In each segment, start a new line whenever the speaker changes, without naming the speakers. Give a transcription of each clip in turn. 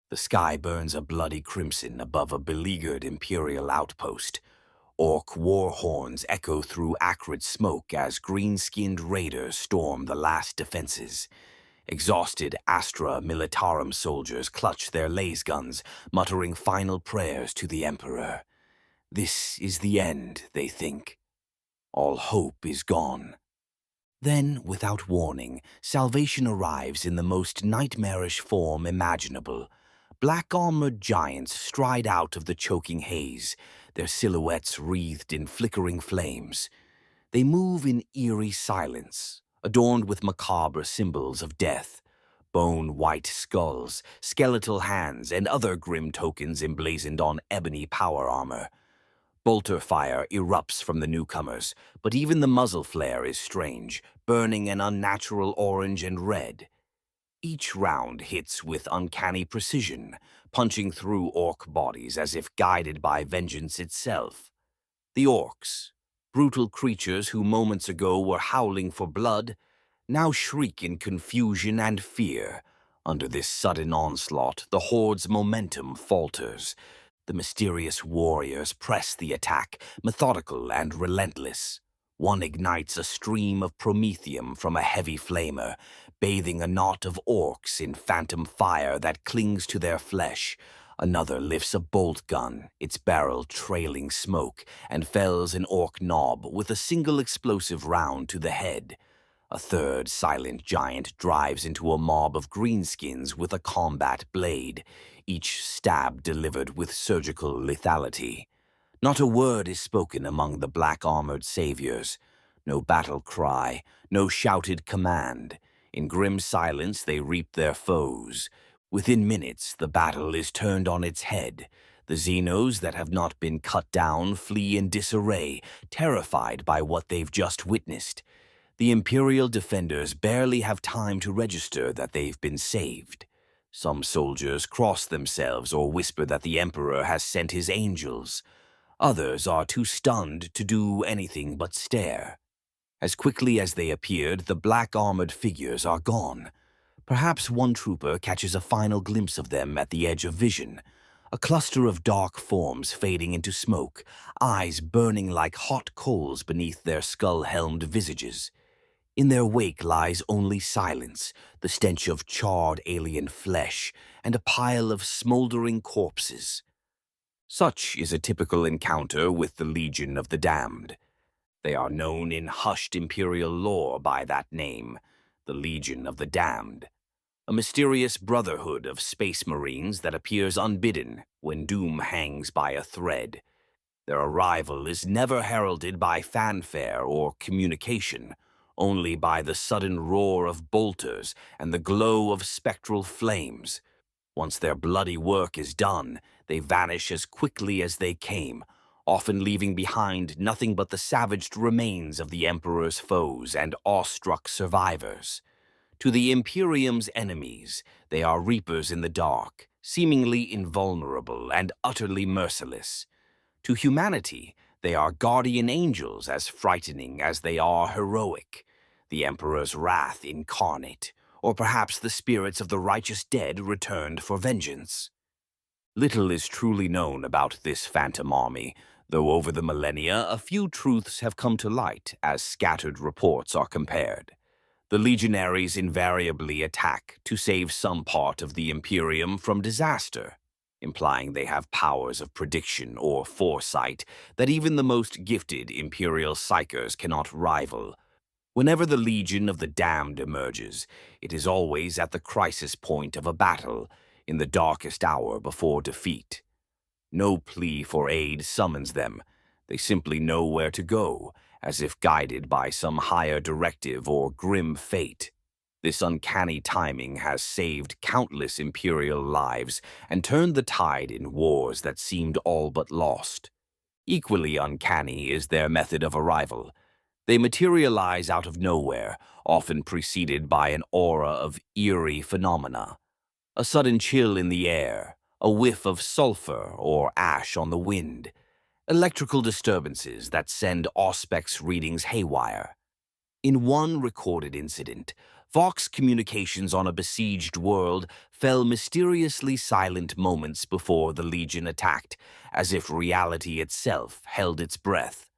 The sky burns a bloody crimson above a beleaguered Imperial outpost. Orc war horns echo through acrid smoke as green-skinned raiders storm the last defenses. Exhausted Astra Militarum soldiers clutch their laser guns, muttering final prayers to the Emperor. This is the end, they think. All hope is gone. Then, without warning, salvation arrives in the most nightmarish form imaginable. Black-armored giants stride out of the choking haze, their silhouettes wreathed in flickering flames. They move in eerie silence, adorned with macabre symbols of death. Bone-white skulls, skeletal hands, and other grim tokens emblazoned on ebony power armor. Bolter fire erupts from the newcomers, but even the muzzle flare is strange, burning an unnatural orange and red. Each round hits with uncanny precision, punching through orc bodies as if guided by vengeance itself. The orcs, brutal creatures who moments ago were howling for blood, now shriek in confusion and fear. Under this sudden onslaught, the horde's momentum falters. The mysterious warriors press the attack, methodical and relentless. One ignites a stream of promethium from a heavy flamer, bathing a knot of orcs in phantom fire that clings to their flesh. Another lifts a bolt gun, its barrel trailing smoke, and fells an orc knob with a single explosive round to the head. A third silent giant drives into a mob of greenskins with a combat blade, each stab delivered with surgical lethality. Not a word is spoken among the black-armored saviors. No battle cry, no shouted command. In grim silence they reap their foes. Within minutes, the battle is turned on its head. The Xenos that have not been cut down flee in disarray, terrified by what they've just witnessed. The Imperial defenders barely have time to register that they've been saved. Some soldiers cross themselves or whisper that the Emperor has sent his angels. Others are too stunned to do anything but stare. As quickly as they appeared, the black-armored figures are gone. Perhaps one trooper catches a final glimpse of them at the edge of vision. A cluster of dark forms fading into smoke, eyes burning like hot coals beneath their skull-helmed visages. In their wake lies only silence, the stench of charred alien flesh, and a pile of smoldering corpses. Such is a typical encounter with the Legion of the Damned. They are known in hushed Imperial lore by that name, the Legion of the Damned, a mysterious brotherhood of space marines that appears unbidden when doom hangs by a thread. Their arrival is never heralded by fanfare or communication, only by the sudden roar of bolters and the glow of spectral flames. Once their bloody work is done, they vanish as quickly as they came, often leaving behind nothing but the savaged remains of the Emperor's foes and awestruck survivors. To the Imperium's enemies, they are reapers in the dark, seemingly invulnerable and utterly merciless. To humanity, they are guardian angels as frightening as they are heroic, the Emperor's wrath incarnate, or perhaps the spirits of the righteous dead returned for vengeance. Little is truly known about this phantom army, though over the millennia a few truths have come to light as scattered reports are compared. The legionaries invariably attack to save some part of the Imperium from disaster, implying they have powers of prediction or foresight that even the most gifted Imperial psychers cannot rival. Whenever the Legion of the Damned emerges, it is always at the crisis point of a battle, in the darkest hour before defeat. No plea for aid summons them. They simply know where to go, as if guided by some higher directive or grim fate. This uncanny timing has saved countless Imperial lives and turned the tide in wars that seemed all but lost. Equally uncanny is their method of arrival. They materialize out of nowhere, often preceded by an aura of eerie phenomena. A sudden chill in the air, a whiff of sulfur or ash on the wind, electrical disturbances that send Auspex readings haywire. In one recorded incident, Vox communications on a besieged world fell mysteriously silent moments before the Legion attacked, as if reality itself held its breath.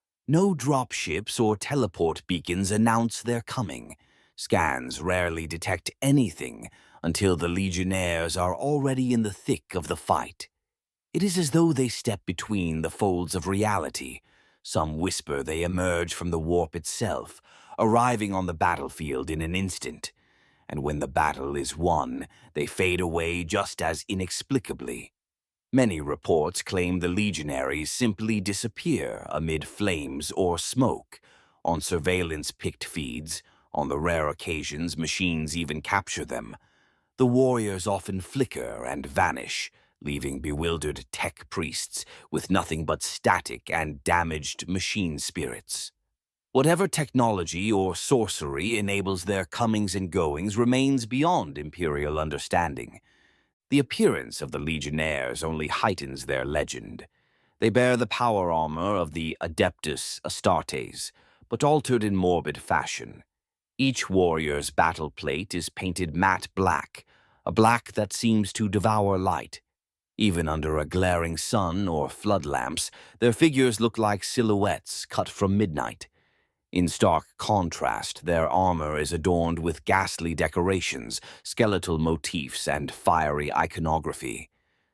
No dropships or teleport beacons announce their coming. Scans rarely detect anything until the Legionnaires are already in the thick of the fight. It is as though they step between the folds of reality. Some whisper they emerge from the warp itself, arriving on the battlefield in an instant. And when the battle is won, they fade away just as inexplicably. Many reports claim the legionaries simply disappear amid flames or smoke, on surveillance-picked feeds. On the rare occasions machines even capture them. The warriors often flicker and vanish, leaving bewildered tech priests with nothing but static and damaged machine spirits. Whatever technology or sorcery enables their comings and goings remains beyond Imperial understanding. The appearance of the Legionnaires only heightens their legend. They bear the power armor of the Adeptus Astartes, but altered in morbid fashion. Each warrior's battle plate is painted matte black, a black that seems to devour light. Even under a glaring sun or flood lamps, their figures look like silhouettes cut from midnight. In stark contrast, their armor is adorned with ghastly decorations, skeletal motifs, and fiery iconography.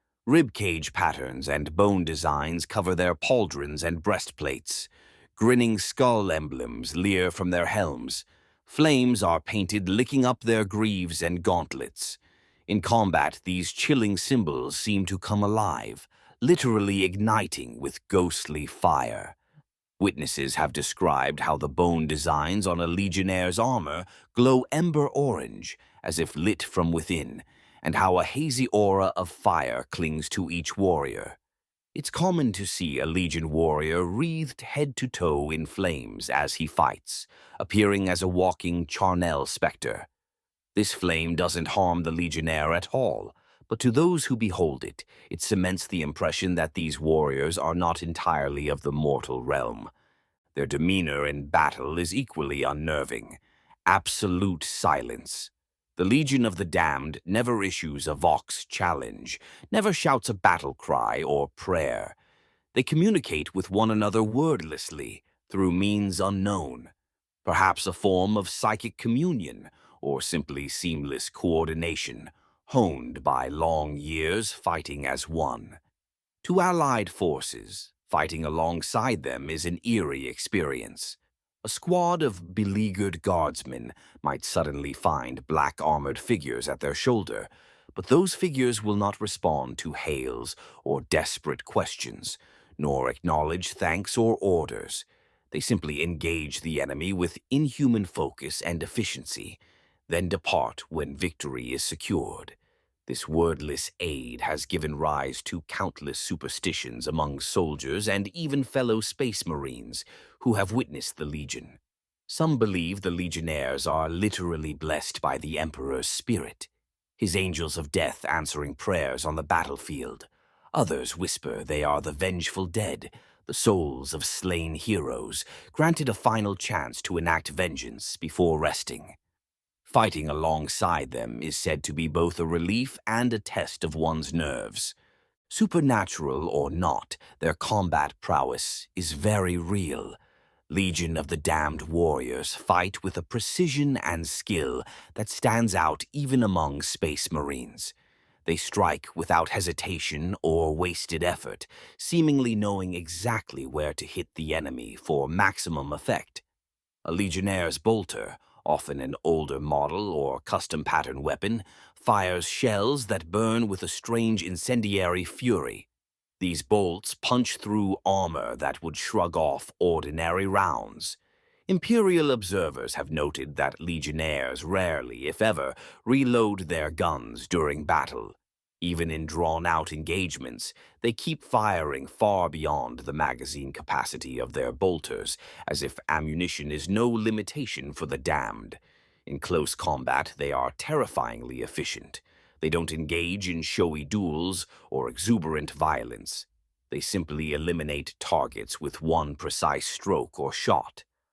Ribcage patterns and bone designs cover their pauldrons and breastplates. Grinning skull emblems leer from their helms. Flames are painted licking up their greaves and gauntlets. In combat, these chilling symbols seem to come alive, literally igniting with ghostly fire. Witnesses have described how the bone designs on a Legionnaire's armor glow ember orange, as if lit from within, and how a hazy aura of fire clings to each warrior. It's common to see a Legion warrior wreathed head to toe in flames as he fights, appearing as a walking charnel specter. This flame doesn't harm the Legionnaire at all, but to those who behold it, it cements the impression that these warriors are not entirely of the mortal realm. Their demeanor in battle is equally unnerving. Absolute silence. The Legion of the Damned never issues a Vox challenge, never shouts a battle cry or prayer. They communicate with one another wordlessly, through means unknown. Perhaps a form of psychic communion, or simply seamless coordination, honed by long years fighting as one. To allied forces, fighting alongside them is an eerie experience. A squad of beleaguered guardsmen might suddenly find black-armored figures at their shoulder, but those figures will not respond to hails or desperate questions, nor acknowledge thanks or orders. They simply engage the enemy with inhuman focus and efficiency, then depart when victory is secured. This wordless aid has given rise to countless superstitions among soldiers and even fellow space marines who have witnessed the Legion. Some believe the Legionnaires are literally blessed by the Emperor's spirit, his angels of death answering prayers on the battlefield. Others whisper they are the vengeful dead, the souls of slain heroes, granted a final chance to enact vengeance before resting. Fighting alongside them is said to be both a relief and a test of one's nerves. Supernatural or not, their combat prowess is very real. Legion of the Damned warriors fight with a precision and skill that stands out even among space marines. They strike without hesitation or wasted effort, seemingly knowing exactly where to hit the enemy for maximum effect. A Legionnaire's bolter, often an older model or custom pattern weapon, fires shells that burn with a strange incendiary fury. These bolts punch through armor that would shrug off ordinary rounds. Imperial observers have noted that Legionnaires rarely, if ever, reload their guns during battle. Even in drawn-out engagements, they keep firing far beyond the magazine capacity of their bolters, as if ammunition is no limitation for the damned. In close combat, they are terrifyingly efficient. They don't engage in showy duels or exuberant violence. They simply eliminate targets with one precise stroke or shot.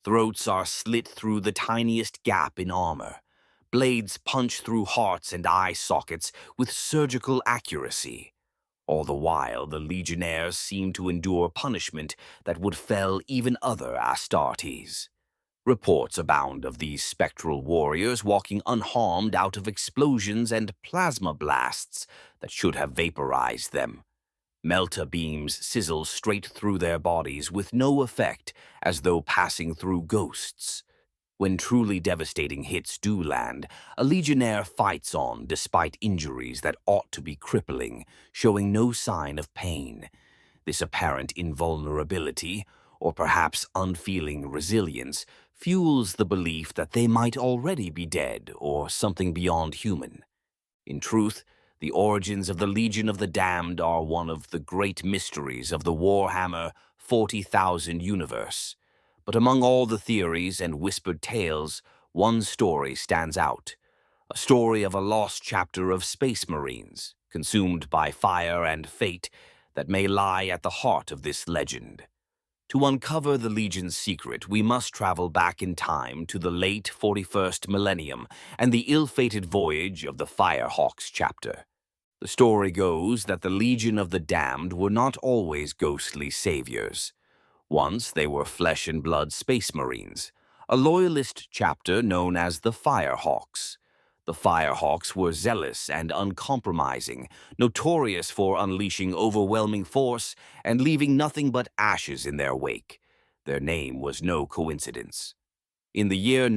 Throats are slit through the tiniest gap in armor. Blades punch through hearts and eye sockets with surgical accuracy. All the while, the Legionnaires seem to endure punishment that would fell even other Astartes. Reports abound of these spectral warriors walking unharmed out of explosions and plasma blasts that should have vaporized them. Melta beams sizzle straight through their bodies with no effect, as though passing through ghosts. When truly devastating hits do land, a Legionnaire fights on despite injuries that ought to be crippling, showing no sign of pain. This apparent invulnerability, or perhaps unfeeling resilience, fuels the belief that they might already be dead or something beyond human. In truth, the origins of the Legion of the Damned are one of the great mysteries of the Warhammer 40,000 universe. But among all the theories and whispered tales, one story stands out. A story of a lost chapter of Space Marines, consumed by fire and fate, that may lie at the heart of this legend. To uncover the Legion's secret, we must travel back in time to the late 41st millennium and the ill-fated voyage of the Firehawks chapter. The story goes that the Legion of the Damned were not always ghostly saviors. Once they were flesh-and-blood space marines, a loyalist chapter known as the Firehawks. The Firehawks were zealous and uncompromising, notorious for unleashing overwhelming force and leaving nothing but ashes in their wake. Their name was no coincidence. In the year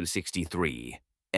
963,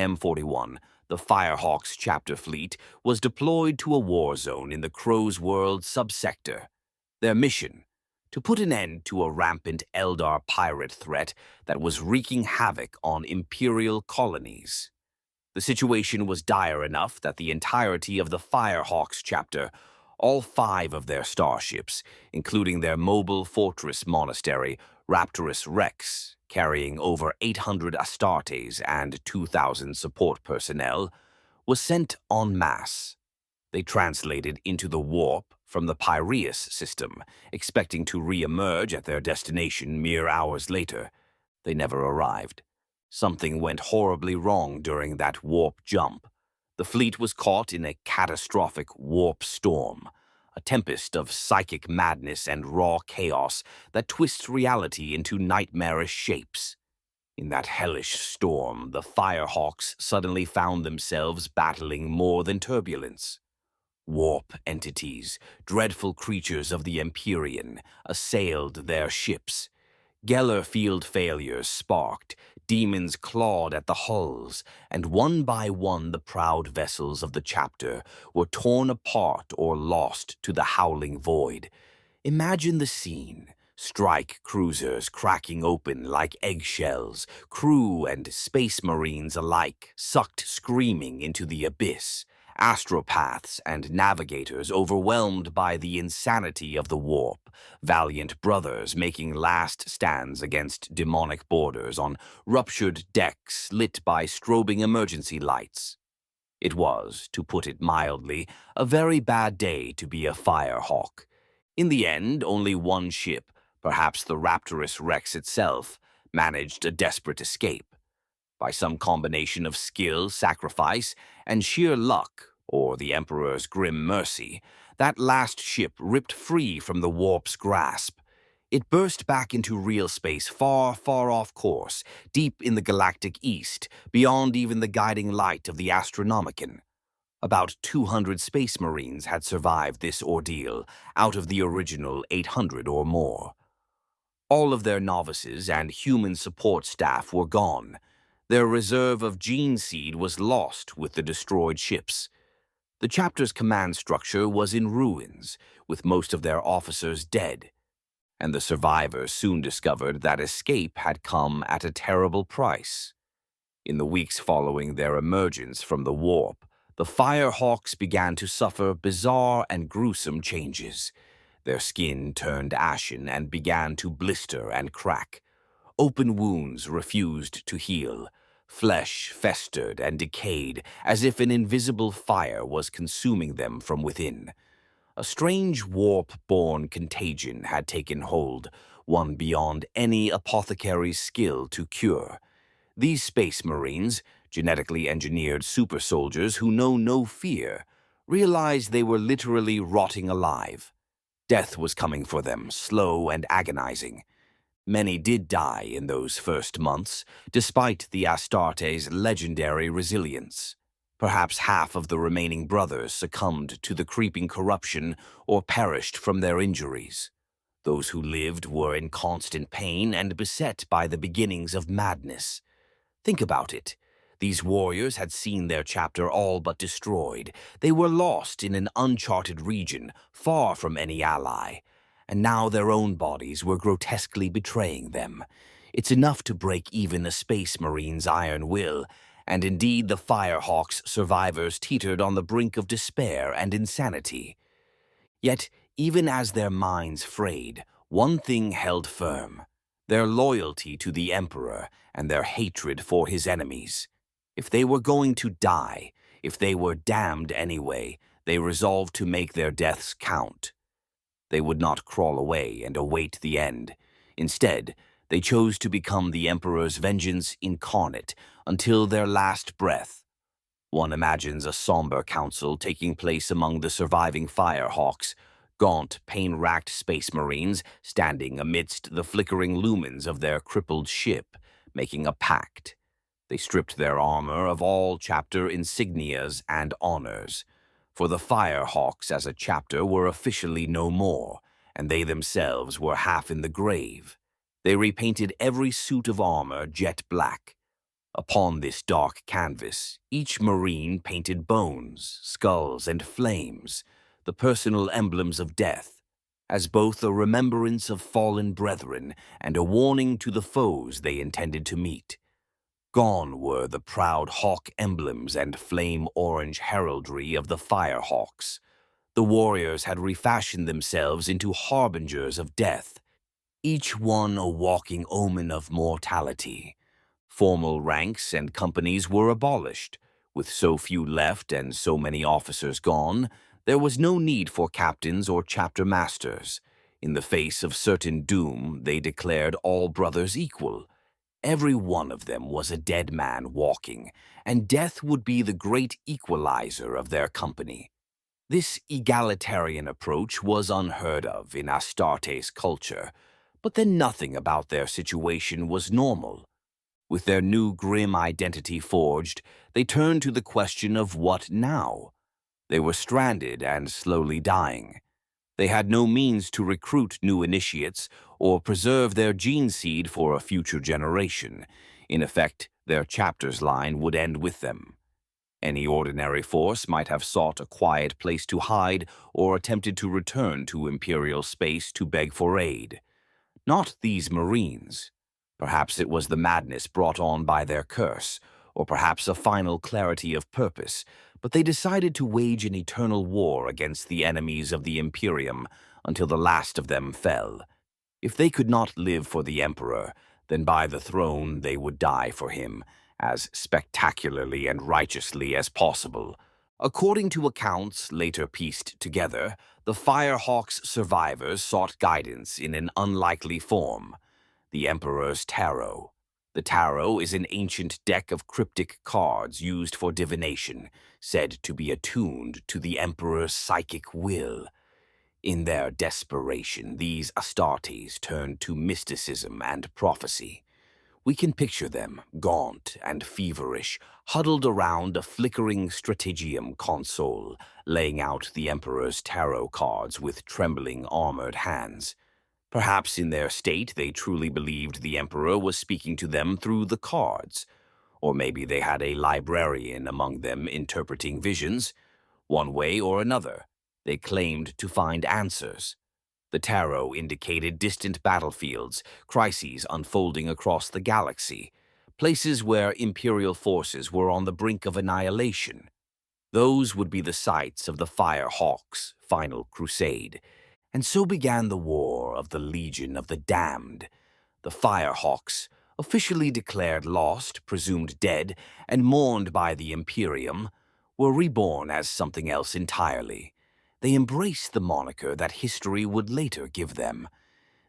M41, the Firehawks chapter fleet was deployed to a war zone in the Crow's World subsector. Their mission: to put an end to a rampant Eldar pirate threat that was wreaking havoc on Imperial colonies. The situation was dire enough that the entirety of the Firehawks chapter, all 5 of their starships, including their mobile fortress monastery, Raptorus Rex, carrying over 800 Astartes and 2,000 support personnel, was sent en masse. They translated into the warp from the Piraeus system, expecting to re-emerge at their destination mere hours later. They never arrived. Something went horribly wrong during that warp jump. The fleet was caught in a catastrophic warp storm, a tempest of psychic madness and raw chaos that twists reality into nightmarish shapes. In that hellish storm, the Firehawks suddenly found themselves battling more than turbulence. Warp entities, dreadful creatures of the Empyrean, assailed their ships. Geller field failures sparked, demons clawed at the hulls, and one by one the proud vessels of the chapter were torn apart or lost to the howling void. Imagine the scene: strike cruisers cracking open like eggshells, crew and space marines alike sucked screaming into the abyss. Astropaths and navigators overwhelmed by the insanity of the warp, valiant brothers making last stands against demonic boarders on ruptured decks lit by strobing emergency lights. It was, to put it mildly, a very bad day to be a Firehawk. In the end, only one ship, perhaps the Raptorus Rex itself, managed a desperate escape. By some combination of skill, sacrifice, and sheer luck, or the Emperor's grim mercy, that last ship ripped free from the warp's grasp. It burst back into real space far, far off course, deep in the galactic east, beyond even the guiding light of the Astronomicon. About 200 space marines had survived this ordeal, out of the original 800 or more. All of their novices and human support staff were gone. Their reserve of gene seed was lost with the destroyed ships. The chapter's command structure was in ruins, with most of their officers dead. And the survivors soon discovered that escape had come at a terrible price. In the weeks following their emergence from the warp, the Firehawks began to suffer bizarre and gruesome changes. Their skin turned ashen and began to blister and crack. Open wounds refused to heal. Flesh festered and decayed as if an invisible fire was consuming them from within. A strange warp-borne contagion had taken hold, one beyond any apothecary's skill to cure. These Space Marines, genetically engineered super soldiers who know no fear, realized they were literally rotting alive. Death was coming for them, slow and agonizing. Many did die in those first months, despite the Astartes' legendary resilience. Perhaps half of the remaining brothers succumbed to the creeping corruption or perished from their injuries. Those who lived were in constant pain and beset by the beginnings of madness. Think about it. These warriors had seen their chapter all but destroyed. They were lost in an uncharted region, far from any ally. And now their own bodies were grotesquely betraying them. It's enough to break even a Space Marine's iron will, and indeed the Firehawks' survivors teetered on the brink of despair and insanity. Yet, even as their minds frayed, one thing held firm: their loyalty to the Emperor and their hatred for his enemies. If they were going to die, if they were damned anyway, they resolved to make their deaths count. They would not crawl away and await the end. Instead, they chose to become the Emperor's vengeance incarnate until their last breath. One imagines a somber council taking place among the surviving Firehawks, gaunt, pain-racked Space Marines standing amidst the flickering lumens of their crippled ship, making a pact. They stripped their armor of all chapter insignias and honors, for the Firehawks as a chapter were officially no more, and they themselves were half in the grave. They repainted every suit of armor jet black. Upon this dark canvas, each Marine painted bones, skulls, and flames, the personal emblems of death, as both a remembrance of fallen brethren and a warning to the foes they intended to meet. Gone were the proud hawk emblems and flame-orange heraldry of the Firehawks. The warriors had refashioned themselves into harbingers of death, each one a walking omen of mortality. Formal ranks and companies were abolished. With so few left and so many officers gone, there was no need for captains or chapter masters. In the face of certain doom, they declared all brothers equal. Every one of them was a dead man walking, and death would be the great equalizer of their company. This egalitarian approach was unheard of in Astartes culture, but then nothing about their situation was normal. With their new grim identity forged, they turned to the question of what now? They were stranded and slowly dying. They had no means to recruit new initiates or preserve their gene seed for a future generation. In effect, their chapter's line would end with them. Any ordinary force might have sought a quiet place to hide or attempted to return to Imperial space to beg for aid. Not these Marines. Perhaps it was the madness brought on by their curse, or perhaps a final clarity of purpose, but they decided to wage an eternal war against the enemies of the Imperium until the last of them fell. If they could not live for the Emperor, then by the throne they would die for him, as spectacularly and righteously as possible. According to accounts later pieced together, the Firehawks' survivors sought guidance in an unlikely form: the Emperor's Tarot. The Tarot is an ancient deck of cryptic cards used for divination, said to be attuned to the Emperor's psychic will. In their desperation, these Astartes turned to mysticism and prophecy. We can picture them, gaunt and feverish, huddled around a flickering strategium console, laying out the Emperor's tarot cards with trembling, armored hands. Perhaps in their state they truly believed the Emperor was speaking to them through the cards. Or maybe they had a librarian among them interpreting visions. One way or another, they claimed to find answers. The tarot indicated distant battlefields, crises unfolding across the galaxy, places where Imperial forces were on the brink of annihilation. Those would be the sites of the Firehawks' final crusade. And so began the War of the Legion of the Damned. The Firehawks, officially declared lost, presumed dead, and mourned by the Imperium, were reborn as something else entirely. They embraced the moniker that history would later give them.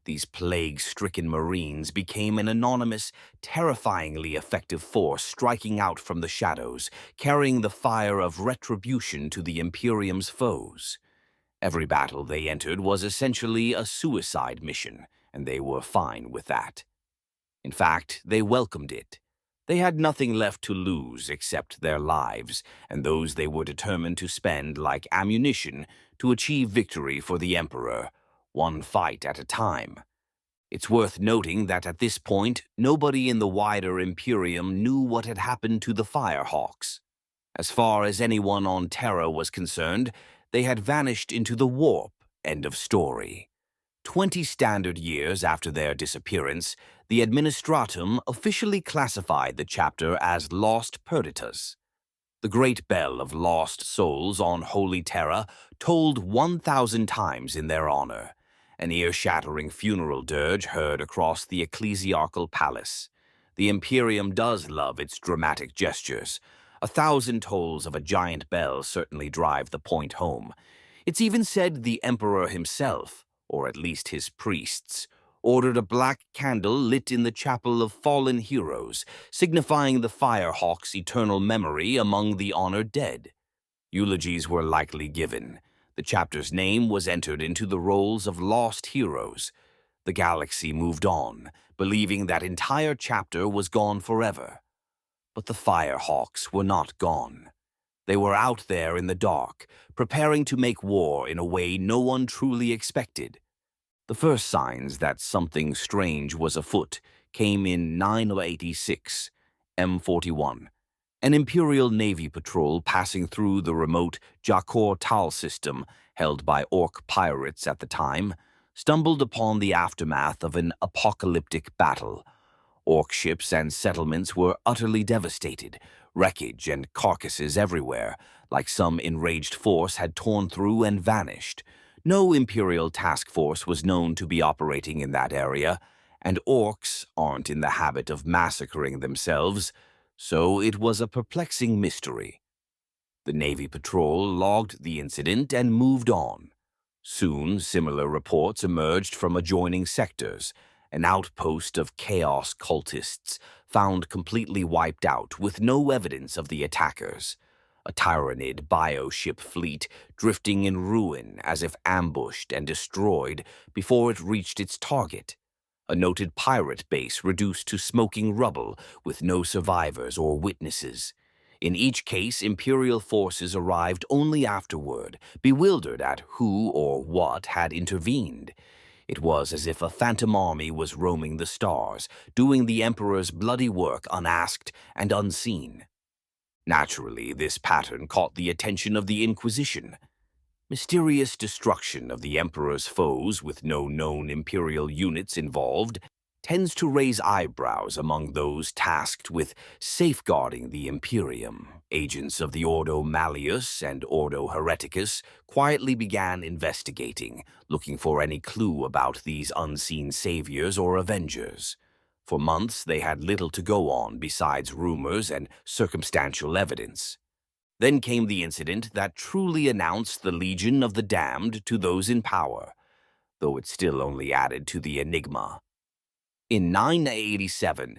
these plague-stricken Marines became an anonymous, terrifyingly effective force striking out from the shadows, carrying the fire of retribution to the Imperium's foes. Every battle they entered was essentially a suicide mission, and they were fine with that. In fact, they welcomed it. They had nothing left to lose except their lives, and those they were determined to spend like ammunition to achieve victory for the Emperor, one fight at a time. It's worth noting that at this point, nobody in the wider Imperium knew what had happened to the Firehawks. As far as anyone on Terra was concerned, they had vanished into the warp. End of story. 20 standard years after their disappearance, the Administratum officially classified the chapter as Lost Perditus. The great bell of lost souls on Holy Terra tolled 1,000 times in their honor, an ear-shattering funeral dirge heard across the ecclesiarchal palace. The Imperium does love its dramatic gestures. 1,000 tolls of a giant bell certainly drive the point home. It's even said the Emperor himself, or at least his priests, ordered a black candle lit in the Chapel of Fallen Heroes, signifying the Firehawks' eternal memory among the honored dead. Eulogies were likely given. The chapter's name was entered into the rolls of lost heroes. The galaxy moved on, believing that entire chapter was gone forever. But the Firehawks were not gone. They were out there in the dark, preparing to make war in a way no one truly expected. The first signs that something strange was afoot came in 986, M41. An Imperial Navy patrol passing through the remote Jakor Tal system, held by Orc pirates at the time, stumbled upon the aftermath of an apocalyptic battle. Orc ships and settlements were utterly devastated, wreckage and carcasses everywhere, like some enraged force had torn through and vanished. No Imperial task force was known to be operating in that area, and Orcs aren't in the habit of massacring themselves, so it was a perplexing mystery. The Navy patrol logged the incident and moved on. Soon, similar reports emerged from adjoining sectors. An outpost of chaos cultists found completely wiped out with no evidence of the attackers. A Tyranid bioship fleet drifting in ruin as if ambushed and destroyed before it reached its target. A noted pirate base reduced to smoking rubble with no survivors or witnesses. In each case, Imperial forces arrived only afterward, bewildered at who or what had intervened. It was as if a phantom army was roaming the stars, doing the Emperor's bloody work unasked and unseen. Naturally, this pattern caught the attention of the Inquisition. Mysterious destruction of the Emperor's foes with no known Imperial units involved tends to raise eyebrows among those tasked with safeguarding the Imperium. Agents of the Ordo Malleus and Ordo Hereticus quietly began investigating, looking for any clue about these unseen saviors or avengers. For months, they had little to go on besides rumors and circumstantial evidence. Then came the incident that truly announced the Legion of the Damned to those in power, though it still only added to the enigma. In 987,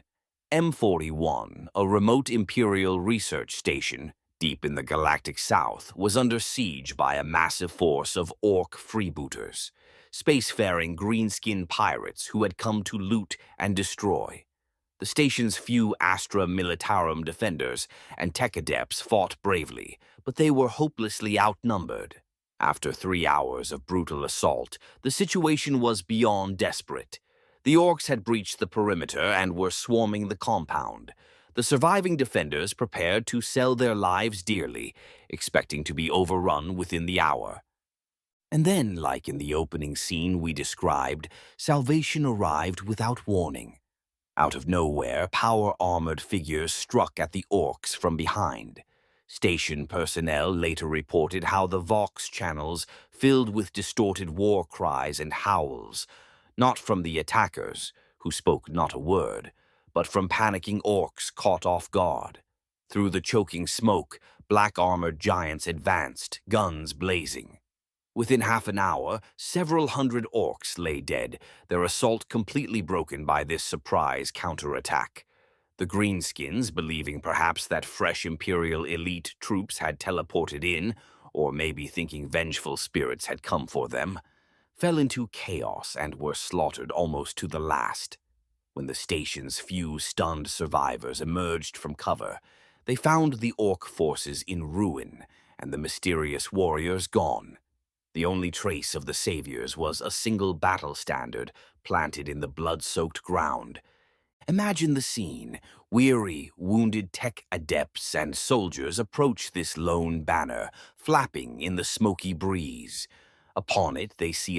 M41, a remote Imperial research station deep in the galactic south, was under siege by a massive force of Orc freebooters, spacefaring green-skinned pirates who had come to loot and destroy. The station's few Astra Militarum defenders and tech adepts fought bravely, but they were hopelessly outnumbered. After 3 hours of brutal assault, the situation was beyond desperate. The Orcs had breached the perimeter and were swarming the compound. The surviving defenders prepared to sell their lives dearly, expecting to be overrun within the hour. And then, like in the opening scene we described, salvation arrived without warning. Out of nowhere, power-armored figures struck at the Orcs from behind. Station personnel later reported how the Vox channels filled with distorted war cries and howls, not from the attackers, who spoke not a word, but from panicking Orcs caught off guard. Through the choking smoke, black-armored giants advanced, guns blazing. Within half an hour, several hundred orcs lay dead, their assault completely broken by this surprise counterattack. The Greenskins, believing perhaps that fresh Imperial elite troops had teleported in, or maybe thinking vengeful spirits had come for them, fell into chaos and were slaughtered almost to the last. When the station's few stunned survivors emerged from cover, they found the orc forces in ruin and the mysterious warriors gone. The only trace of the saviors was a single battle standard planted in the blood-soaked ground. Imagine the scene. Weary, wounded tech adepts and soldiers approach this lone banner, flapping in the smoky breeze. Upon it, they see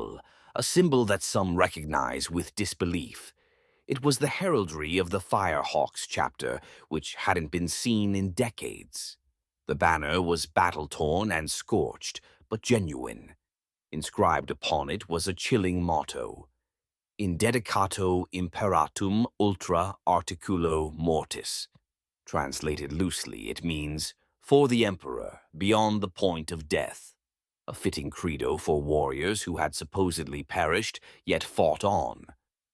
a symbol that some recognize with disbelief. It was the heraldry of the Firehawks chapter, which hadn't been seen in decades. The banner was battle-torn and scorched, but genuine. Inscribed upon it was a chilling motto: In dedicato imperatum ultra articulo mortis. Translated loosely, it means, for the Emperor, beyond the point of death. A fitting credo for warriors who had supposedly perished, yet fought on.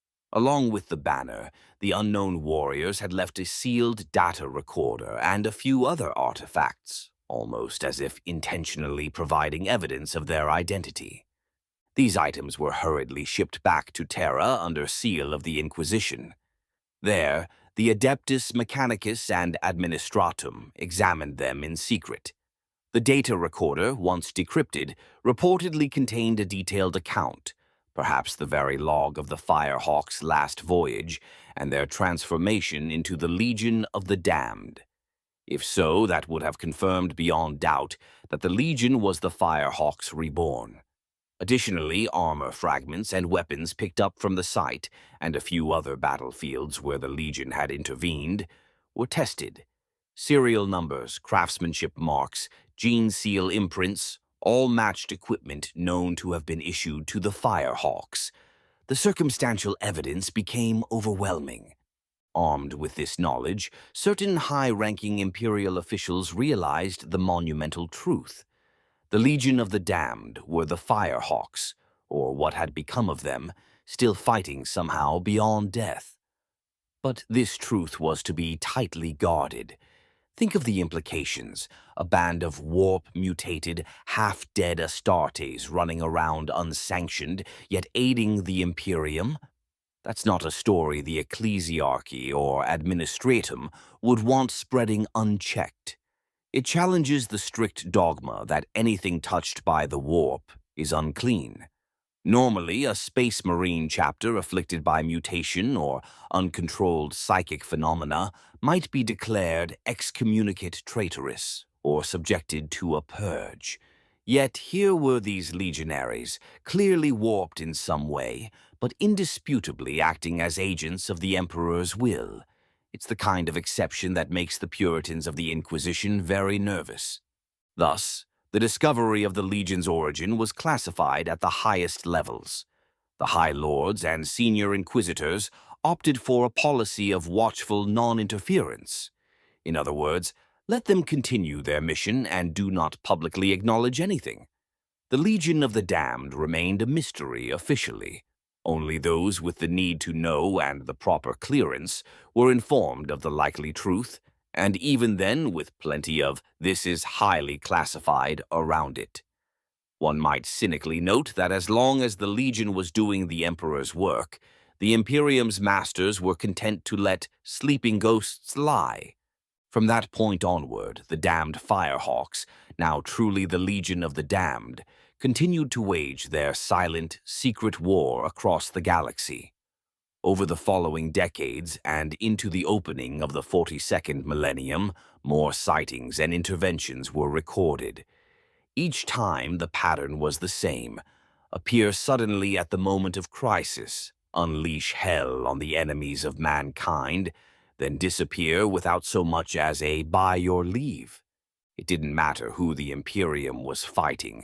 Along with the banner, the unknown warriors had left a sealed data recorder and a few other artifacts, almost as if intentionally providing evidence of their identity. These items were hurriedly shipped back to Terra under seal of the Inquisition. There, the Adeptus Mechanicus and Administratum examined them in secret. The data recorder, once decrypted, reportedly contained a detailed account, perhaps the very log of the Firehawks' last voyage and their transformation into the Legion of the Damned. If so, that would have confirmed beyond doubt that the Legion was the Firehawks reborn. Additionally, armor fragments and weapons picked up from the site, and a few other battlefields where the Legion had intervened, were tested. Serial numbers, craftsmanship marks, gene seal imprints, all matched equipment known to have been issued to the Firehawks. The circumstantial evidence became overwhelming. Armed with this knowledge, certain high-ranking Imperial officials realized the monumental truth. The Legion of the Damned were the Firehawks, or what had become of them, still fighting somehow beyond death. But this truth was to be tightly guarded. Think of the implications: a band of warp-mutated, half-dead Astartes running around unsanctioned, yet aiding the Imperium. That's not a story the Ecclesiarchy or Administratum would want spreading unchecked. It challenges the strict dogma that anything touched by the warp is unclean. Normally, a Space Marine chapter afflicted by mutation or uncontrolled psychic phenomena might be declared excommunicate traitorous or subjected to a purge. Yet here were these legionaries, clearly warped in some way, but indisputably acting as agents of the Emperor's will. It's the kind of exception that makes the Puritans of the Inquisition very nervous. Thus, the discovery of the Legion's origin was classified at the highest levels. The High Lords and Senior Inquisitors opted for a policy of watchful non-interference. In other words, let them continue their mission and do not publicly acknowledge anything. The Legion of the Damned remained a mystery officially. Only those with the need to know and the proper clearance were informed of the likely truth, and even then with plenty of "this is highly classified" around it. One might cynically note that as long as the Legion was doing the Emperor's work, the Imperium's masters were content to let sleeping ghosts lie. From that point onward, the damned Firehawks, now truly the Legion of the Damned, continued to wage their silent, secret war across the galaxy. Over the following decades and into the opening of the 42nd millennium, more sightings and interventions were recorded. Each time the pattern was the same: appear suddenly at the moment of crisis, unleash hell on the enemies of mankind, then disappear without so much as a "by your leave." It didn't matter who the Imperium was fighting: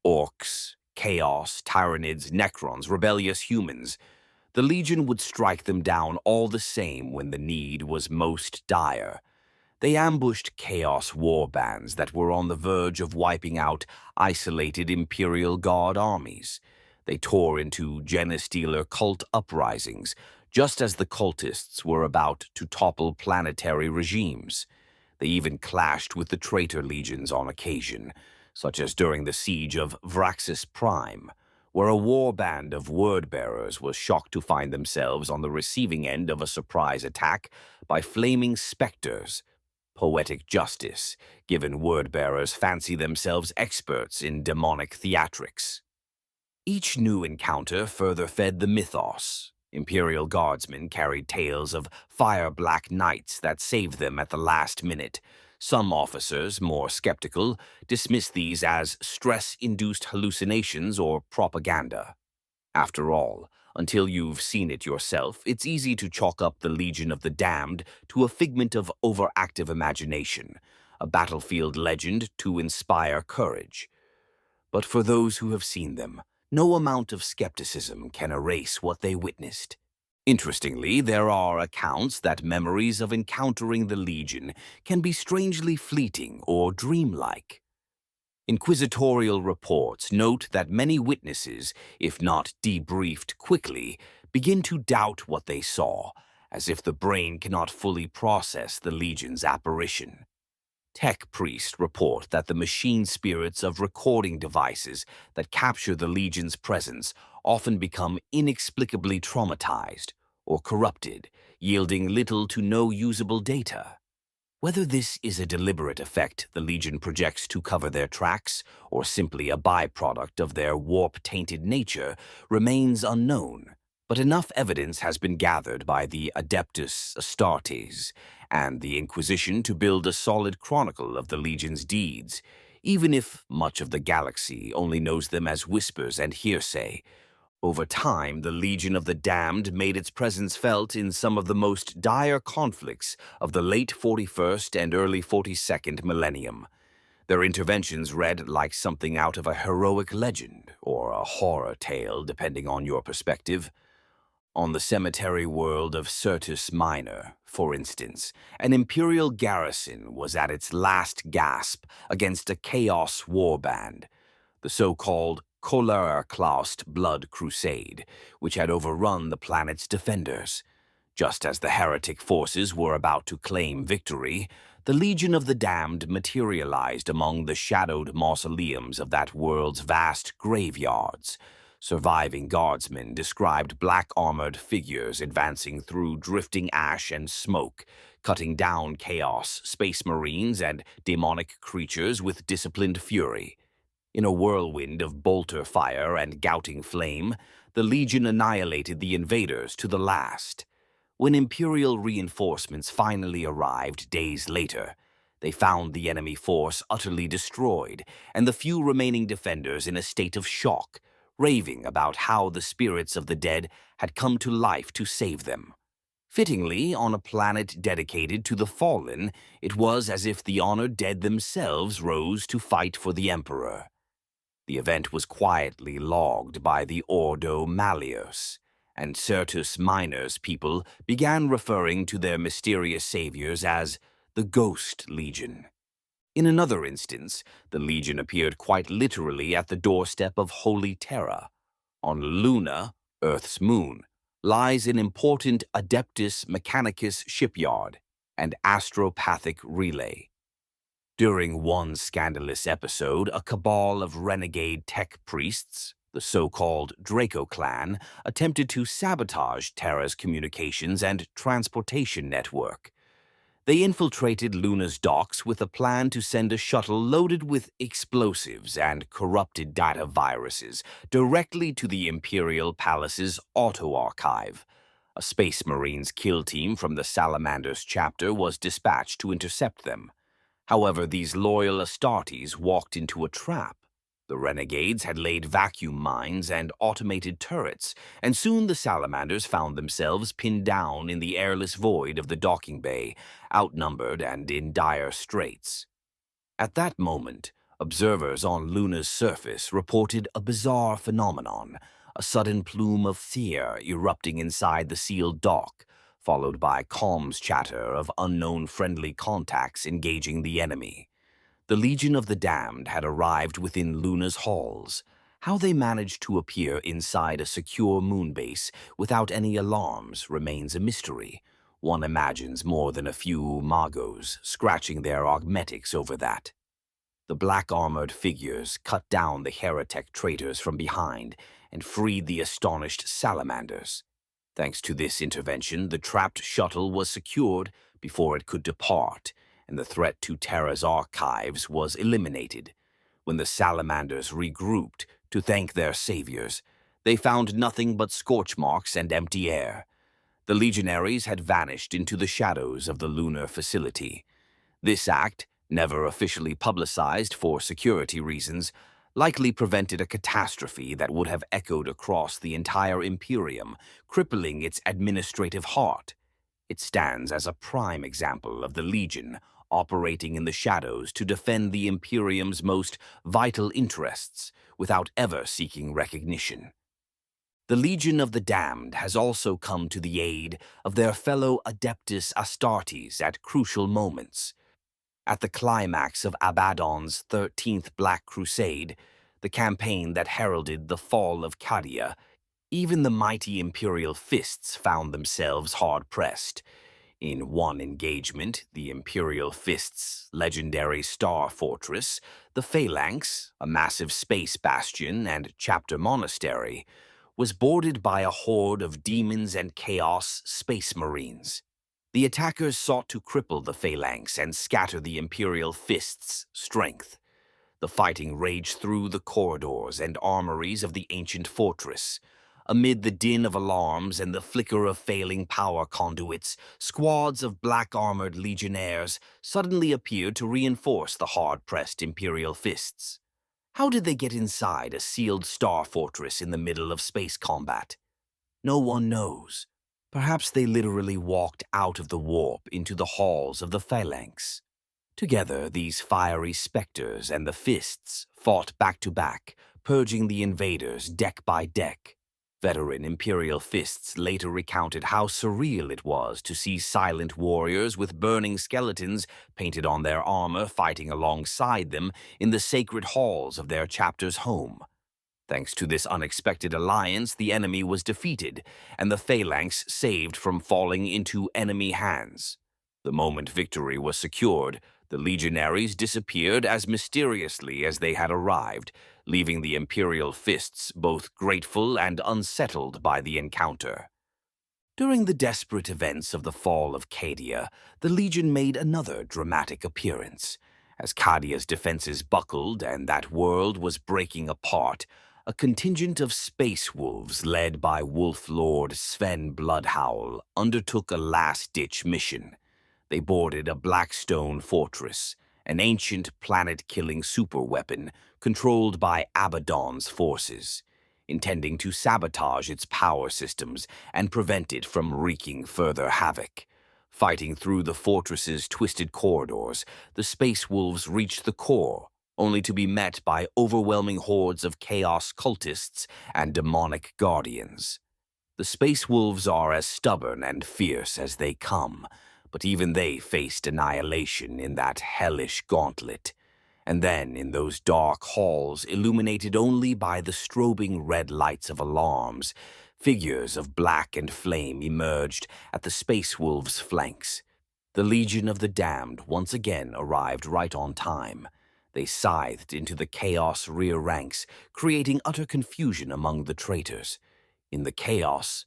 orcs, chaos, tyrannids, necrons, rebellious humans. The Legion would strike them down all the same when the need was most dire. They ambushed Chaos war bands that were on the verge of wiping out isolated Imperial Guard armies. They tore into Genestealer cult uprisings, just as the cultists were about to topple planetary regimes. They even clashed with the traitor legions on occasion, such as during the siege of Vraxis Prime, where a war band of word-bearers was shocked to find themselves on the receiving end of a surprise attack by flaming specters. Poetic justice, given word-bearers fancy themselves experts in demonic theatrics. Each new encounter further fed the mythos. Imperial guardsmen carried tales of fire-black knights that saved them at the last minute. Some officers, more skeptical, dismissed these as stress-induced hallucinations or propaganda. After all, until you've seen it yourself, it's easy to chalk up the Legion of the Damned to a figment of overactive imagination, a battlefield legend to inspire courage. But for those who have seen them, no amount of skepticism can erase what they witnessed. Interestingly, there are accounts that memories of encountering the Legion can be strangely fleeting or dreamlike. Inquisitorial reports note that many witnesses, if not debriefed quickly, begin to doubt what they saw, as if the brain cannot fully process the Legion's apparition. Tech priests report that the machine spirits of recording devices that capture the Legion's presence often become inexplicably traumatized or corrupted, yielding little to no usable data. Whether this is a deliberate effect the Legion projects to cover their tracks, or simply a byproduct of their warp-tainted nature, remains unknown. But enough evidence has been gathered by the Adeptus Astartes and the Inquisition to build a solid chronicle of the Legion's deeds, even if much of the galaxy only knows them as whispers and hearsay. Over time, the Legion of the Damned made its presence felt in some of the most dire conflicts of the late 41st and early 42nd millennium. Their interventions read like something out of a heroic legend or a horror tale, depending on your perspective. On the cemetery world of Syrtis Minor, for instance, an Imperial garrison was at its last gasp against a Chaos warband, the so-called Cholerklaust Blood Crusade, which had overrun the planet's defenders. Just as the heretic forces were about to claim victory, the Legion of the Damned materialized among the shadowed mausoleums of that world's vast graveyards. Surviving guardsmen described black-armored figures advancing through drifting ash and smoke, cutting down chaos, space marines, and demonic creatures with disciplined fury. In a whirlwind of bolter fire and gouting flame, the Legion annihilated the invaders to the last. When Imperial reinforcements finally arrived days later, they found the enemy force utterly destroyed and the few remaining defenders in a state of shock, raving about how the spirits of the dead had come to life to save them. Fittingly, on a planet dedicated to the fallen, it was as if the honored dead themselves rose to fight for the Emperor. The event was quietly logged by the Ordo Malleus, and Syrtis Minor's people began referring to their mysterious saviors as the Ghost Legion. In another instance, the Legion appeared quite literally at the doorstep of Holy Terra. On Luna, Earth's moon, lies an important Adeptus Mechanicus shipyard and astropathic relay. During one scandalous episode, a cabal of renegade tech priests, the so-called Draco clan, attempted to sabotage Terra's communications and transportation network. They infiltrated Luna's docks with a plan to send a shuttle loaded with explosives and corrupted data viruses directly to the Imperial Palace's auto-archive. A Space Marines kill team from the Salamanders chapter was dispatched to intercept them. However, these loyal Astartes walked into a trap. The renegades had laid vacuum mines and automated turrets, and soon the Salamanders found themselves pinned down in the airless void of the docking bay, outnumbered and in dire straits. At that moment, observers on Luna's surface reported a bizarre phenomenon, a sudden plume of fear erupting inside the sealed dock, followed by comms chatter of unknown friendly contacts engaging the enemy. The Legion of the Damned had arrived within Luna's halls. How they managed to appear inside a secure moonbase without any alarms remains a mystery. One imagines more than a few magos scratching their augmetics over that. The black-armored figures cut down the Heretic traitors from behind and freed the astonished salamanders. Thanks to this intervention, the trapped shuttle was secured before it could depart, and the threat to Terra's archives was eliminated. When the salamanders regrouped to thank their saviors, they found nothing but scorch marks and empty air. The legionaries had vanished into the shadows of the lunar facility. This act, never officially publicized for security reasons, likely prevented a catastrophe that would have echoed across the entire Imperium, crippling its administrative heart. It stands as a prime example of the Legion operating in the shadows to defend the Imperium's most vital interests without ever seeking recognition. The Legion of the Damned has also come to the aid of their fellow Adeptus Astartes at crucial moments. At the climax of Abaddon's 13th Black Crusade, the campaign that heralded the fall of Cadia, even the mighty Imperial Fists found themselves hard-pressed. In one engagement, the Imperial Fist's legendary Star Fortress, the Phalanx, a massive space bastion and chapter monastery, was boarded by a horde of demons and chaos space marines. The attackers sought to cripple the Phalanx and scatter the Imperial Fist's strength. The fighting raged through the corridors and armories of the ancient fortress. Amid the din of alarms and the flicker of failing power conduits, squads of black-armored legionnaires suddenly appeared to reinforce the hard-pressed Imperial Fists. How did they get inside a sealed star fortress in the middle of space combat? No one knows. Perhaps they literally walked out of the warp into the halls of the Phalanx. Together, these fiery specters and the Fists fought back-to-back, purging the invaders deck by deck. Veteran Imperial Fists later recounted how surreal it was to see silent warriors with burning skeletons painted on their armor fighting alongside them in the sacred halls of their chapter's home. Thanks to this unexpected alliance, the enemy was defeated, and the Phalanx saved from falling into enemy hands. The moment victory was secured, the legionaries disappeared as mysteriously as they had arrived, leaving the Imperial Fists both grateful and unsettled by the encounter. During the desperate events of the fall of Cadia, the Legion made another dramatic appearance. As Cadia's defenses buckled and that world was breaking apart, a contingent of space wolves led by Wolf Lord Sven Bloodhowl undertook a last-ditch mission. They boarded a Blackstone fortress, an ancient planet-killing superweapon controlled by Abaddon's forces, intending to sabotage its power systems and prevent it from wreaking further havoc. Fighting through the fortress's twisted corridors, the Space Wolves reached the core, only to be met by overwhelming hordes of chaos cultists and demonic guardians. The Space Wolves are as stubborn and fierce as they come, but even they faced annihilation in that hellish gauntlet. And then, in those dark halls illuminated only by the strobing red lights of alarms, figures of black and flame emerged at the Space Wolves' flanks. The Legion of the Damned once again arrived right on time. They scythed into the chaos rear ranks, creating utter confusion among the traitors. In the chaos,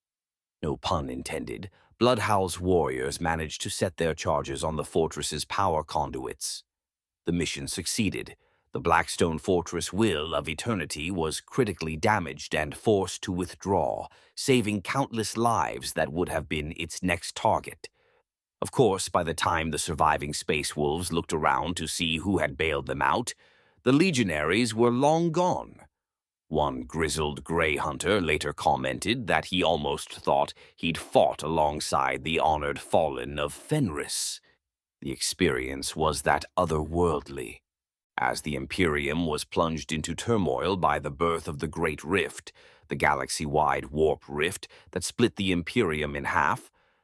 no pun intended, Bloodhowl's warriors managed to set their charges on the fortress's power conduits. The mission succeeded. The Blackstone Fortress Will of Eternity was critically damaged and forced to withdraw, saving countless lives that would have been its next target. Of course, by the time the surviving Space Wolves looked around to see who had bailed them out, the legionaries were long gone. One grizzled Grey Hunter later commented that he almost thought he'd fought alongside the honored fallen of Fenris. The experience was that otherworldly. As the Imperium was plunged into turmoil by the birth of the Great Rift, the galaxy-wide warp rift that split the Imperium in half,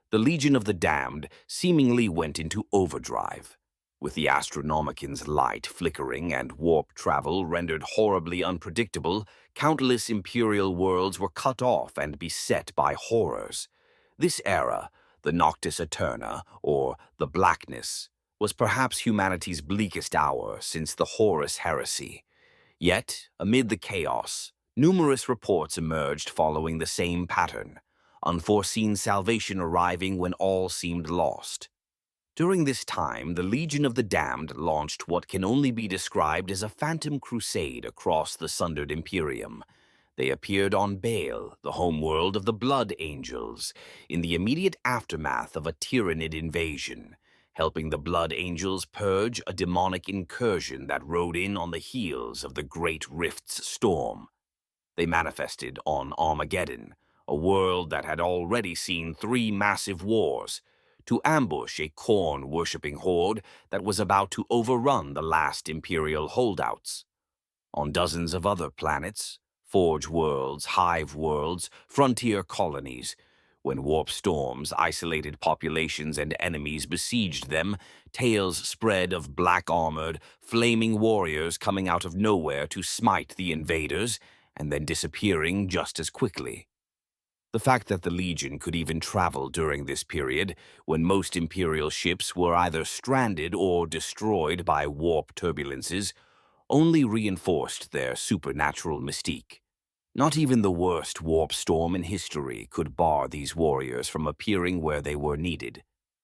the Legion of the Damned seemingly went into overdrive. With the Astronomican's light flickering and warp travel rendered horribly unpredictable, countless Imperial worlds were cut off and beset by horrors. This era, the Noctis Aeterna, or the Blackness, was perhaps humanity's bleakest hour since the Horus Heresy. Yet, amid the chaos, numerous reports emerged following the same pattern, unforeseen salvation arriving when all seemed lost. During this time, the Legion of the Damned launched what can only be described as a phantom crusade across the sundered Imperium. They appeared on Baal, the homeworld of the Blood Angels, in the immediate aftermath of a Tyranid invasion, helping the Blood Angels purge a demonic incursion that rode in on the heels of the Great Rift's storm. They manifested on Armageddon, a world that had already seen 3 massive wars, to ambush a corn-worshipping horde that was about to overrun the last Imperial holdouts. On dozens of other planets, Forge worlds, Hive worlds, frontier colonies, when warp storms, isolated populations, and enemies besieged them, tales spread of black-armored, flaming warriors coming out of nowhere to smite the invaders, and then disappearing just as quickly. The fact that the Legion could even travel during this period, when most Imperial ships were either stranded or destroyed by warp turbulences, only reinforced their supernatural mystique. Not even the worst warp storm in history could bar these warriors from appearing where they were needed.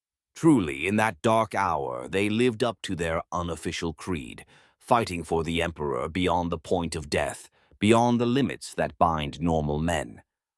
Truly, in that dark hour, they lived up to their unofficial creed, fighting for the Emperor beyond the point of death, beyond the limits that bind normal men.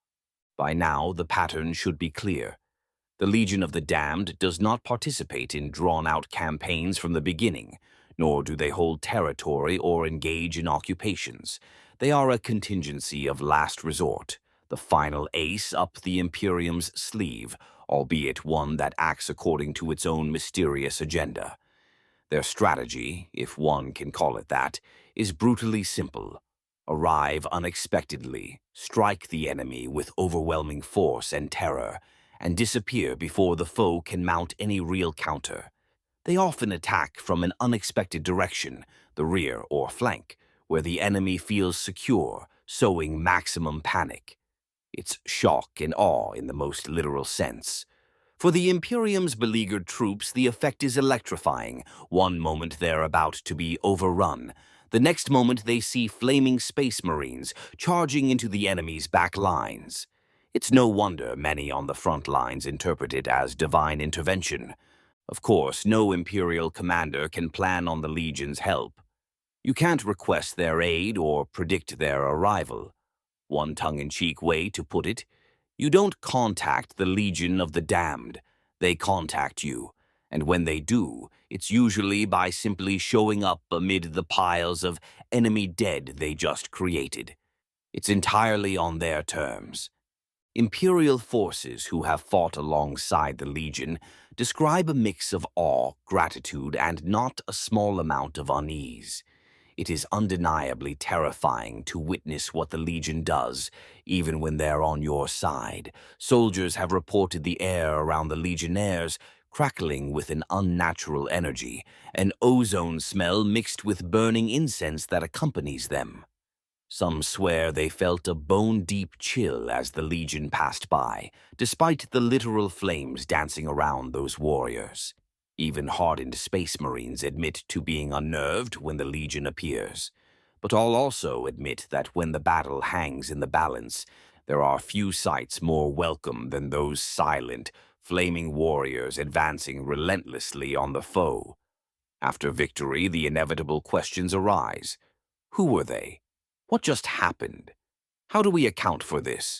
By now, the pattern should be clear. The Legion of the Damned does not participate in drawn-out campaigns from the beginning, nor do they hold territory or engage in occupations. They are a contingency of last resort, the final ace up the Imperium's sleeve, albeit one that acts according to its own mysterious agenda. Their strategy, if one can call it that, is brutally simple. Arrive unexpectedly, strike the enemy with overwhelming force and terror, and disappear before the foe can mount any real counter. They often attack from an unexpected direction, the rear or flank, where the enemy feels secure, sowing maximum panic. It's shock and awe in the most literal sense. For the Imperium's beleaguered troops, the effect is electrifying. One moment they're about to be overrun. The next moment they see flaming space marines charging into the enemy's back lines. It's no wonder many on the front lines interpret it as divine intervention. Of course, no Imperial commander can plan on the Legion's help. You can't request their aid or predict their arrival. One tongue-in-cheek way to put it, you don't contact the Legion of the Damned. They contact you, and when they do, it's usually by simply showing up amid the piles of enemy dead they just created. It's entirely on their terms. Imperial forces who have fought alongside the Legion describe a mix of awe, gratitude, and not a small amount of unease. It is undeniably terrifying to witness what the Legion does, even when they're on your side. Soldiers have reported the air around the Legionnaires crackling with an unnatural energy, an ozone smell mixed with burning incense that accompanies them. Some swear they felt a bone-deep chill as the Legion passed by, despite the literal flames dancing around those warriors. Even hardened space marines admit to being unnerved when the Legion appears. But all also admit that when the battle hangs in the balance, there are few sights more welcome than those silent, flaming warriors advancing relentlessly on the foe. After victory, the inevitable questions arise. Who were they? What just happened? How do we account for this?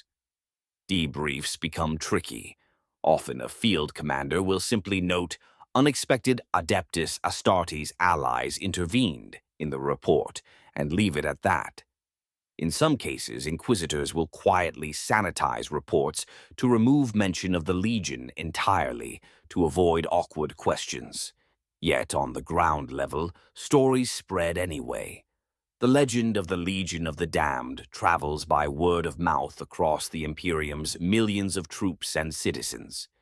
Debriefs become tricky. Often a field commander will simply note, "Unexpected Adeptus Astartes allies intervened" in the report, and leave it at that. In some cases, inquisitors will quietly sanitize reports to remove mention of the Legion entirely, to avoid awkward questions. Yet, on the ground level, stories spread anyway. The legend of the Legion of the Damned travels by word of mouth across the Imperium's millions of troops and citizens.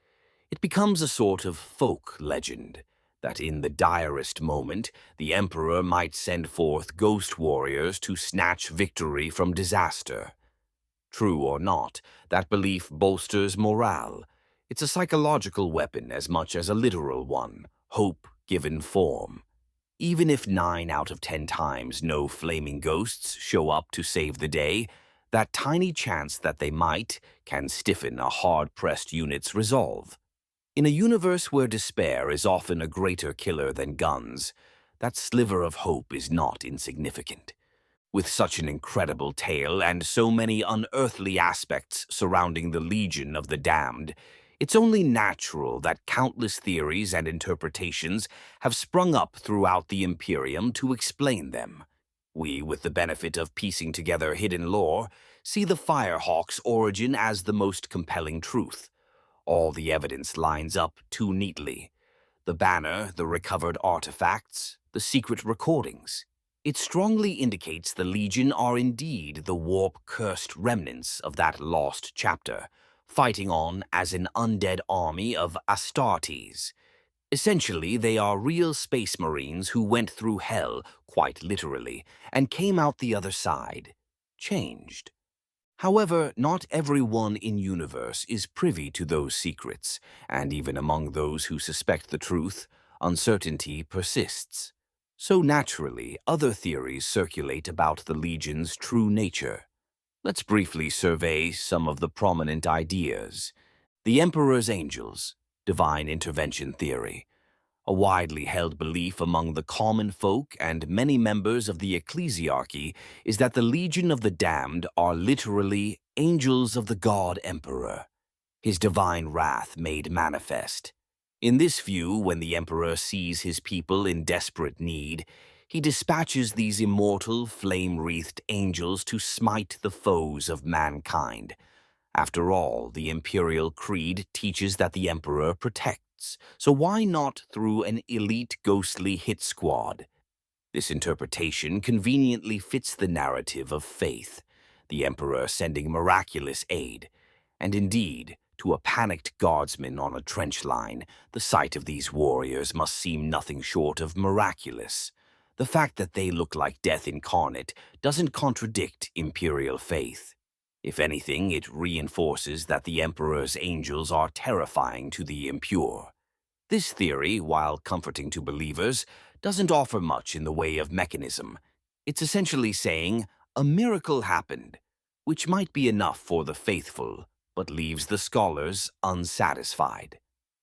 It becomes a sort of folk legend that in the direst moment, the Emperor might send forth ghost warriors to snatch victory from disaster. True or not, that belief bolsters morale. It's a psychological weapon as much as a literal one, hope given form. Even if 9 out of 10 times no flaming ghosts show up to save the day, that tiny chance that they might can stiffen a hard-pressed unit's resolve. In a universe where despair is often a greater killer than guns, that sliver of hope is not insignificant. With such an incredible tale and so many unearthly aspects surrounding the Legion of the Damned, it's only natural that countless theories and interpretations have sprung up throughout the Imperium to explain them. We, with the benefit of piecing together hidden lore, see the Firehawk's origin as the most compelling truth. All the evidence lines up too neatly. The banner, the recovered artifacts, the secret recordings. It strongly indicates the Legion are indeed the warp-cursed remnants of that lost chapter, fighting on as an undead army of Astartes. Essentially, they are real space marines who went through hell, quite literally, and came out the other side, changed. However, not everyone in universe is privy to those secrets, and even among those who suspect the truth, uncertainty persists. So naturally, other theories circulate about the Legion's true nature. Let's briefly survey some of the prominent ideas. The Emperor's Angels, divine intervention theory. A widely held belief among the common folk and many members of the ecclesiarchy is that the Legion of the Damned are literally angels of the God Emperor, his divine wrath made manifest. In this view, when the Emperor sees his people in desperate need, he dispatches these immortal, flame-wreathed angels to smite the foes of mankind. After all, the Imperial Creed teaches that the Emperor protects, so why not through an elite ghostly hit squad? This interpretation conveniently fits the narrative of faith, the Emperor sending miraculous aid. And indeed, to a panicked guardsman on a trench line, the sight of these warriors must seem nothing short of miraculous. The fact that they look like death incarnate doesn't contradict Imperial faith. If anything, it reinforces that the Emperor's angels are terrifying to the impure. This theory, while comforting to believers, doesn't offer much in the way of mechanism. It's essentially saying, a miracle happened, which might be enough for the faithful, but leaves the scholars unsatisfied.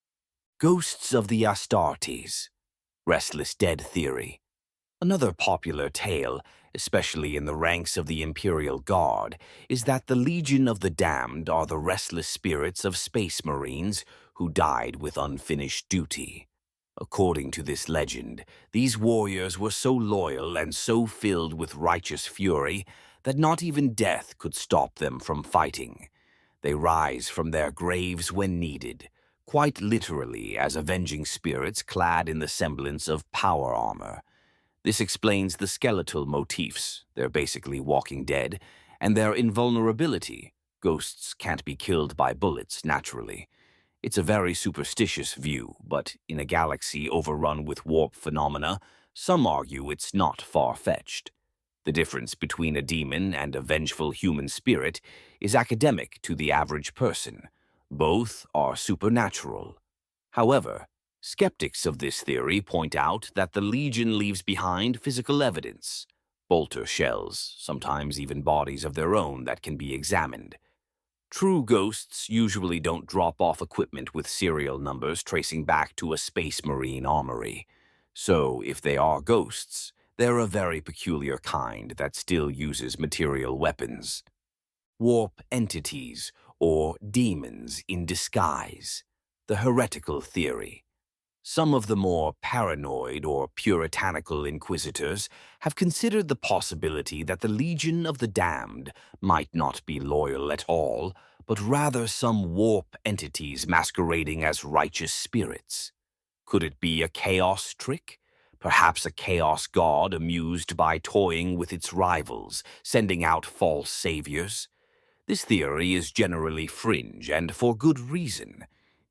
Ghosts of the Astartes, restless dead theory. Another popular tale, especially in the ranks of the Imperial Guard, is that the Legion of the Damned are the restless spirits of space marines who died with unfinished duty. According to this legend, these warriors were so loyal and so filled with righteous fury that not even death could stop them from fighting. They rise from their graves when needed, quite literally as avenging spirits clad in the semblance of power armor. This explains the skeletal motifs, they're basically walking dead, and their invulnerability. Ghosts can't be killed by bullets, naturally. It's a very superstitious view, but in a galaxy overrun with warp phenomena, some argue it's not far-fetched. The difference between a demon and a vengeful human spirit is academic to the average person. Both are supernatural. However, skeptics of this theory point out that the Legion leaves behind physical evidence, bolter shells, sometimes even bodies of their own that can be examined. True ghosts usually don't drop off equipment with serial numbers tracing back to a space marine armory. So, if they are ghosts, they're a very peculiar kind that still uses material weapons. Warp entities, or demons in disguise. The heretical theory. Some of the more paranoid or puritanical inquisitors have considered the possibility that the Legion of the Damned might not be loyal at all, but rather some warp entities masquerading as righteous spirits. Could it be a chaos trick? Perhaps a chaos god amused by toying with its rivals, sending out false saviors? This theory is generally fringe, and for good reason.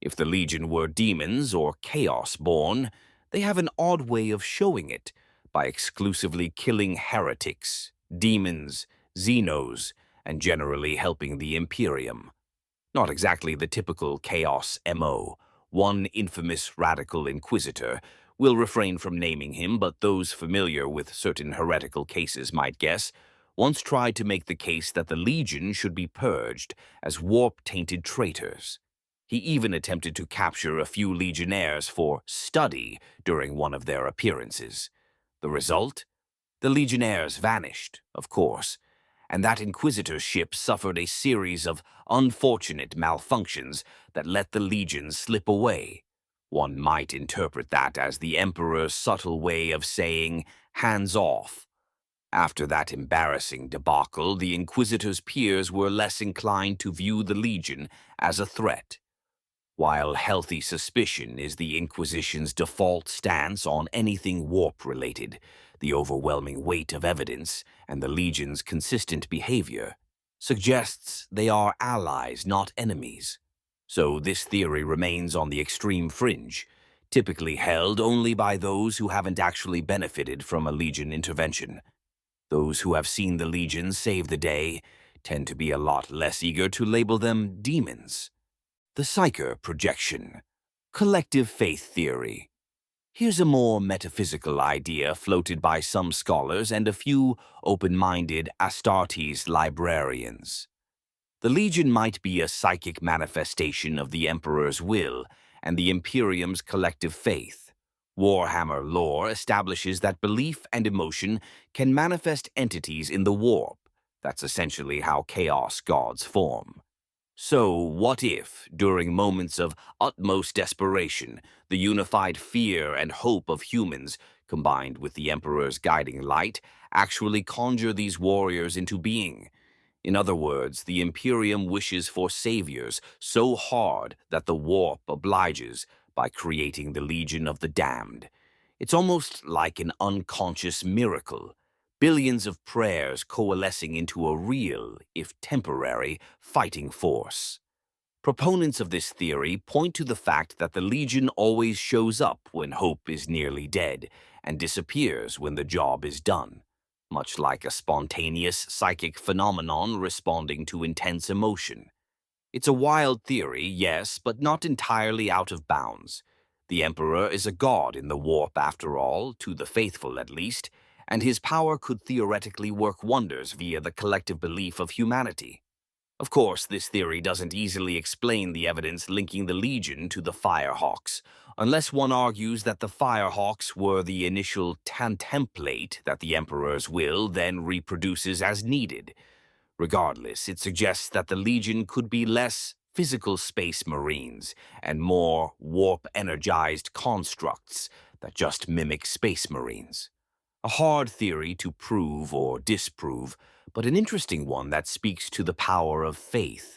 If the Legion were demons or chaos-born, they have an odd way of showing it by exclusively killing heretics, demons, Xenos, and generally helping the Imperium. Not exactly the typical Chaos MO. One infamous radical inquisitor, we'll refrain from naming him, but those familiar with certain heretical cases might guess, once tried to make the case that the Legion should be purged as warp-tainted traitors. He even attempted to capture a few Legionnaires for study during one of their appearances. The result? The Legionnaires vanished, of course, and that Inquisitor's ship suffered a series of unfortunate malfunctions that let the Legion slip away. One might interpret that as the Emperor's subtle way of saying, hands off. After that embarrassing debacle, the Inquisitor's peers were less inclined to view the Legion as a threat. While healthy suspicion is the Inquisition's default stance on anything warp-related, the overwhelming weight of evidence and the Legion's consistent behavior suggests they are allies, not enemies. So this theory remains on the extreme fringe, typically held only by those who haven't actually benefited from a Legion intervention. Those who have seen the Legion save the day tend to be a lot less eager to label them demons. The Psyker projection. Collective faith theory. Here's a more metaphysical idea floated by some scholars and a few open-minded Astartes librarians. The Legion might be a psychic manifestation of the Emperor's will and the Imperium's collective faith. Warhammer lore establishes that belief and emotion can manifest entities in the warp. That's essentially how Chaos gods form. So, what if, during moments of utmost desperation, the unified fear and hope of humans, combined with the Emperor's guiding light, actually conjure these warriors into being? In other words, the Imperium wishes for saviors so hard that the warp obliges by creating the Legion of the Damned. It's almost like an unconscious miracle. Billions of prayers coalescing into a real, if temporary, fighting force. Proponents of this theory point to the fact that the Legion always shows up when hope is nearly dead and disappears when the job is done, much like a spontaneous psychic phenomenon responding to intense emotion. It's a wild theory, yes, but not entirely out of bounds. The Emperor is a god in the warp after all, to the faithful at least, and his power could theoretically work wonders via the collective belief of humanity. Of course, this theory doesn't easily explain the evidence linking the Legion to the Firehawks, unless one argues that the Firehawks were the initial template that the Emperor's will then reproduces as needed. Regardless, it suggests that the Legion could be less physical space marines and more warp-energized constructs that just mimic space marines. A hard theory to prove or disprove, but an interesting one that speaks to the power of faith.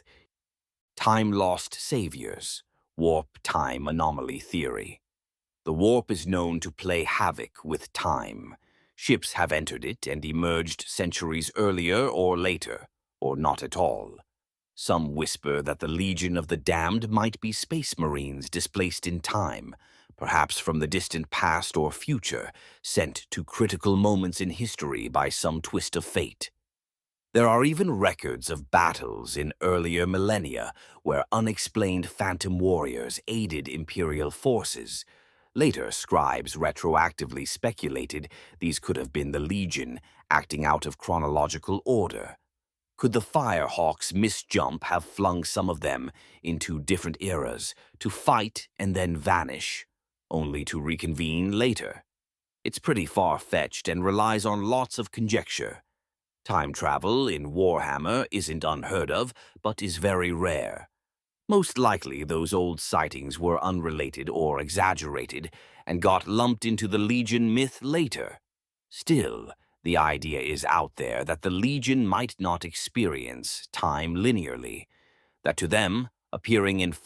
Time-lost saviors, warp-time anomaly theory. The warp is known to play havoc with time. Ships have entered it and emerged centuries earlier or later, or not at all. Some whisper that the Legion of the Damned might be space marines displaced in time, perhaps from the distant past or future, sent to critical moments in history by some twist of fate. There are even records of battles in earlier millennia where unexplained phantom warriors aided Imperial forces. Later, scribes retroactively speculated these could have been the Legion, acting out of chronological order. Could the Firehawks' misjump have flung some of them into different eras to fight and then vanish, only to reconvene later? It's pretty far-fetched and relies on lots of conjecture. Time travel in Warhammer isn't unheard of, but is very rare. Most likely those old sightings were unrelated or exaggerated and got lumped into the Legion myth later. Still, the idea is out there that the Legion might not experience time linearly, that to them, appearing in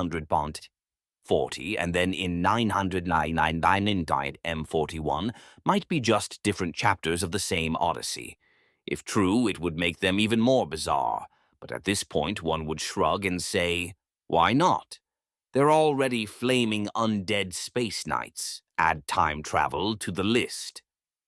540 and then in 999 M41 might be just different chapters of the same Odyssey. If true, it would make them even more bizarre, but at this point one would shrug and say, why not? They're already flaming undead space knights. Add time travel to the list.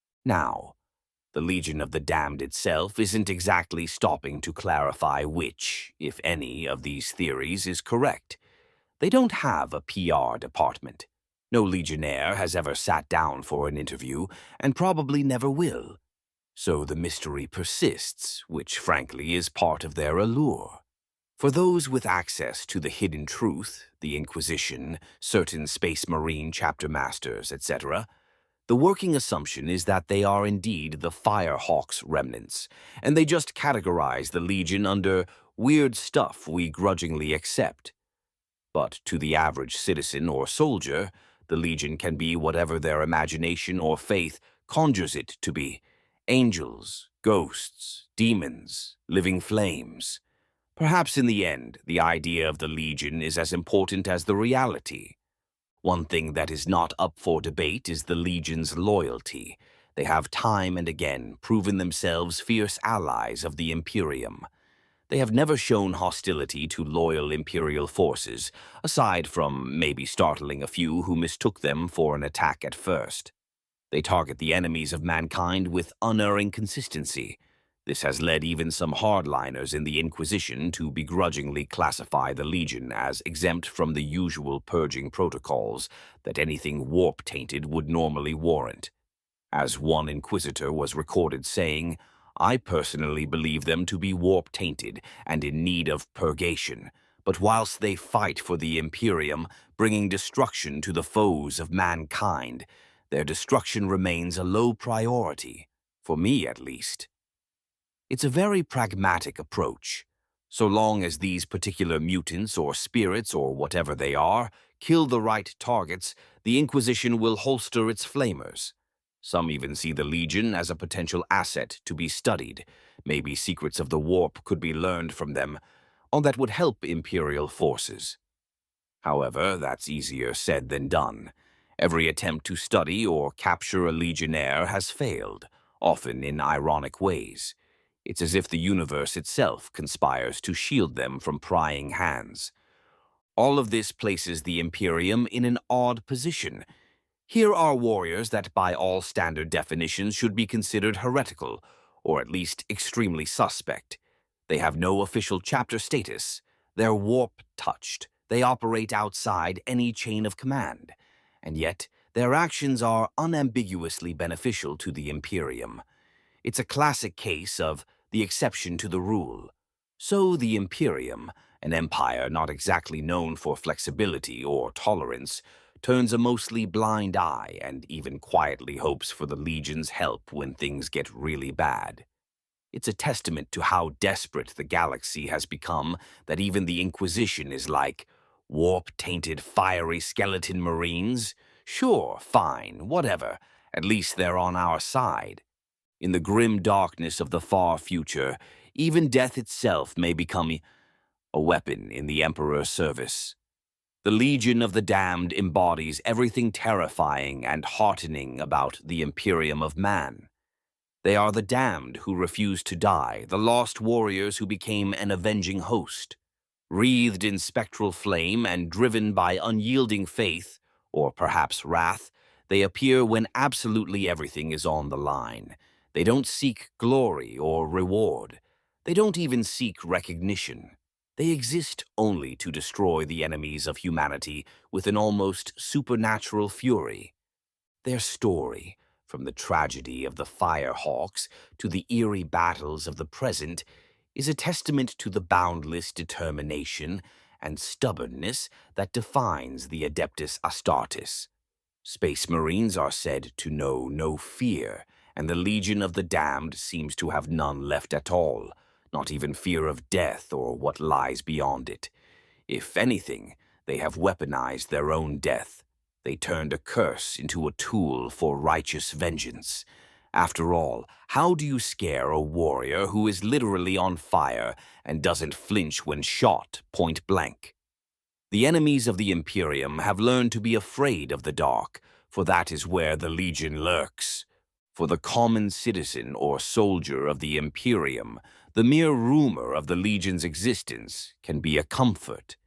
Now, the Legion of the Damned itself isn't exactly stopping to clarify which, if any, of these theories is correct. They don't have a PR department. No Legionnaire has ever sat down for an interview, and probably never will. So the mystery persists, which frankly is part of their allure. For those with access to the hidden truth, the Inquisition, certain Space Marine chapter masters, etc., the working assumption is that they are indeed the Firehawks remnants, and they just categorize the Legion under weird stuff we grudgingly accept. But to the average citizen or soldier, the Legion can be whatever their imagination or faith conjures it to be. Angels, ghosts, demons, living flames. Perhaps in the end, the idea of the Legion is as important as the reality. One thing that is not up for debate is the Legion's loyalty. They have time and again proven themselves fierce allies of the Imperium. They have never shown hostility to loyal Imperial forces, aside from maybe startling a few who mistook them for an attack at first. They target the enemies of mankind with unerring consistency. This has led even some hardliners in the Inquisition to begrudgingly classify the Legion as exempt from the usual purging protocols that anything warp-tainted would normally warrant. As one Inquisitor was recorded saying, "I personally believe them to be warp-tainted and in need of purgation, but whilst they fight for the Imperium, bringing destruction to the foes of mankind, their destruction remains a low priority, for me at least." It's a very pragmatic approach. So long as these particular mutants or spirits or whatever they are kill the right targets, the Inquisition will holster its flamers. Some even see the Legion as a potential asset to be studied. Maybe secrets of the warp could be learned from them, or that would help Imperial forces. However, that's easier said than done. Every attempt to study or capture a Legionnaire has failed, often in ironic ways. It's as if the universe itself conspires to shield them from prying hands. All of this places the Imperium in an odd position. Here are warriors that by all standard definitions should be considered heretical, or at least extremely suspect. They have no official chapter status. They're warp-touched. They operate outside any chain of command. And yet, their actions are unambiguously beneficial to the Imperium. It's a classic case of the exception to the rule. So the Imperium, an empire not exactly known for flexibility or tolerance, turns a mostly blind eye and even quietly hopes for the Legion's help when things get really bad. It's a testament to how desperate the galaxy has become that even the Inquisition is like, warp-tainted fiery skeleton marines? Sure, fine, whatever. At least they're on our side. In the grim darkness of the far future, even death itself may become a weapon in the Emperor's service. The Legion of the Damned embodies everything terrifying and heartening about the Imperium of Man. They are the damned who refuse to die, the lost warriors who became an avenging host. Wreathed in spectral flame and driven by unyielding faith, or perhaps wrath, they appear when absolutely everything is on the line. They don't seek glory or reward. They don't even seek recognition. They exist only to destroy the enemies of humanity with an almost supernatural fury. Their story, from the tragedy of the Firehawks to the eerie battles of the present, is a testament to the boundless determination and stubbornness that defines the Adeptus Astartes. Space Marines are said to know no fear, and the Legion of the Damned seems to have none left at all, not even fear of death or what lies beyond it. If anything, they have weaponized their own death. They turned a curse into a tool for righteous vengeance. After all, how do you scare a warrior who is literally on fire and doesn't flinch when shot point blank? The enemies of the Imperium have learned to be afraid of the dark, for that is where the Legion lurks. For the common citizen or soldier of the Imperium, the mere rumor of the Legion's existence can be a comfort.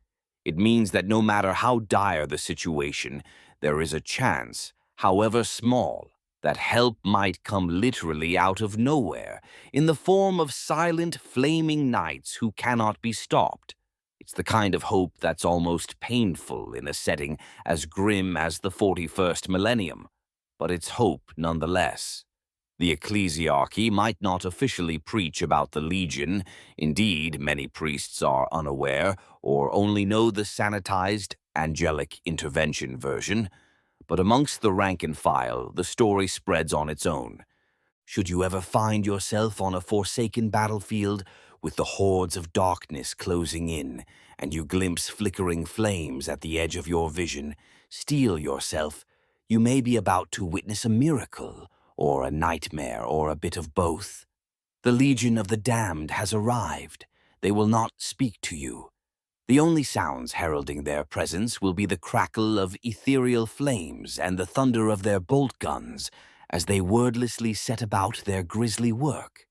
It means that no matter how dire the situation, there is a chance, however small, that help might come literally out of nowhere, in the form of silent, flaming knights who cannot be stopped. It's the kind of hope that's almost painful in a setting as grim as the 41st millennium, but it's hope nonetheless. The ecclesiarchy might not officially preach about the Legion. Indeed, many priests are unaware or only know the sanitized, angelic intervention version. But amongst the rank and file, the story spreads on its own. Should you ever find yourself on a forsaken battlefield with the hordes of darkness closing in, and you glimpse flickering flames at the edge of your vision, steel yourself. You may be about to witness a miracle, or a nightmare, or a bit of both. The Legion of the Damned has arrived. They will not speak to you. The only sounds heralding their presence will be the crackle of ethereal flames and the thunder of their bolt guns as they wordlessly set about their grisly work.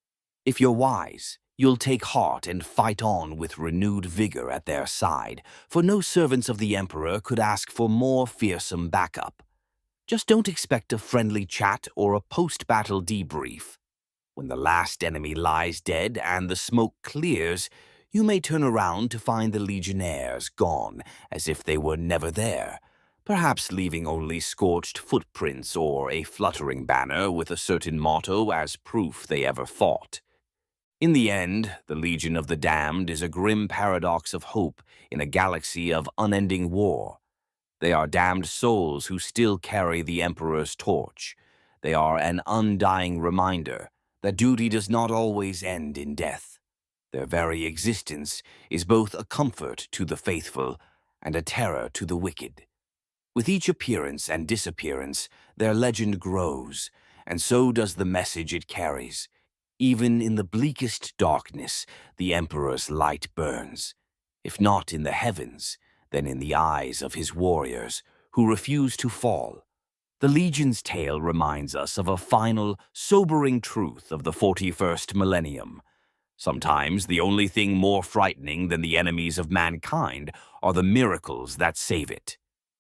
If you're wise, you'll take heart and fight on with renewed vigor at their side, for no servants of the Emperor could ask for more fearsome backup. Just don't expect a friendly chat or a post-battle debrief. When the last enemy lies dead and the smoke clears, you may turn around to find the legionnaires gone as if they were never there, perhaps leaving only scorched footprints or a fluttering banner with a certain motto as proof they ever fought. In the end, the Legion of the Damned is a grim paradox of hope in a galaxy of unending war. They are damned souls who still carry the Emperor's torch. They are an undying reminder that duty does not always end in death. Their very existence is both a comfort to the faithful and a terror to the wicked. With each appearance and disappearance, their legend grows, and so does the message it carries. Even in the bleakest darkness, the Emperor's light burns. If not in the heavens, then in the eyes of his warriors, who refuse to fall. The Legion's tale reminds us of a final, sobering truth of the 41st millennium. Sometimes the only thing more frightening than the enemies of mankind are the miracles that save it.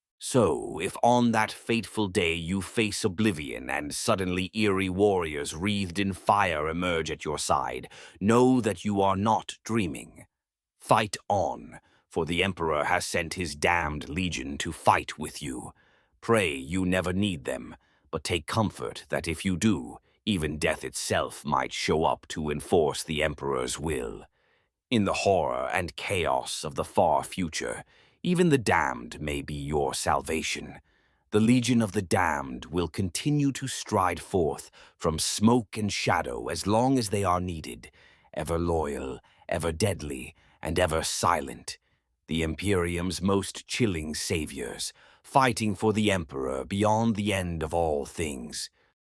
So, if on that fateful day you face oblivion and suddenly eerie warriors wreathed in fire emerge at your side, know that you are not dreaming. Fight on, for the Emperor has sent his damned legion to fight with you. Pray you never need them, but take comfort that if you do, even death itself might show up to enforce the Emperor's will. In the horror and chaos of the far future, even the damned may be your salvation. The Legion of the Damned will continue to stride forth from smoke and shadow as long as they are needed, ever loyal, ever deadly, and ever silent. The Imperium's most chilling saviors, fighting for the Emperor beyond the end of all things.